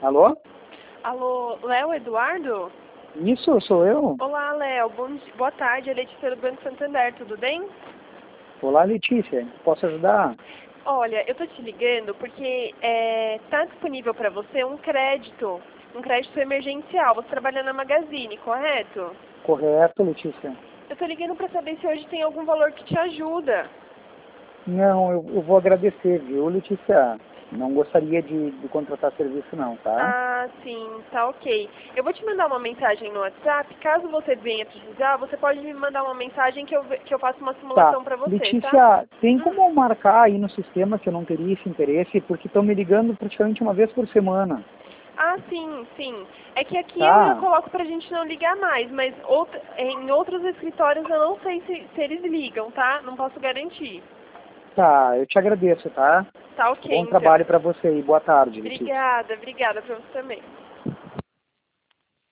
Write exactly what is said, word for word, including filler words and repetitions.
Alô? Alô, Léo Eduardo? Isso, sou eu. Olá, Léo. Bom, di- boa tarde, é Letícia do Banco Santander, tudo bem? Olá, Letícia. Posso ajudar? Olha, eu tô te ligando porque é, tá disponível para você um crédito, um crédito emergencial. Você trabalha na Magazine, correto? Correto, Letícia? Eu tô ligando para saber se hoje tem algum valor que te ajuda. Não, eu, eu vou agradecer, viu, Letícia? Não gostaria de, de contratar serviço não, tá? Ah, sim, tá ok. Eu vou te mandar uma mensagem no WhatsApp. Caso você venha precisar, você pode me mandar uma mensagem que eu, ve- que eu faço uma Tá. simulação para você, tá? Letícia, tem Hum. como marcar aí no sistema que eu não teria esse interesse? Porque estão me ligando praticamente uma vez por semana, Ah, sim, sim. É que aqui eu ainda tá? coloco pra gente não ligar mais, mas outra- em outros escritórios eu não sei se, se eles ligam, tá? Não posso garantir. Tá, eu te agradeço, tá? Tá ok, Bom então. trabalho para você e boa tarde, Letícia. Obrigada, obrigada pra você também.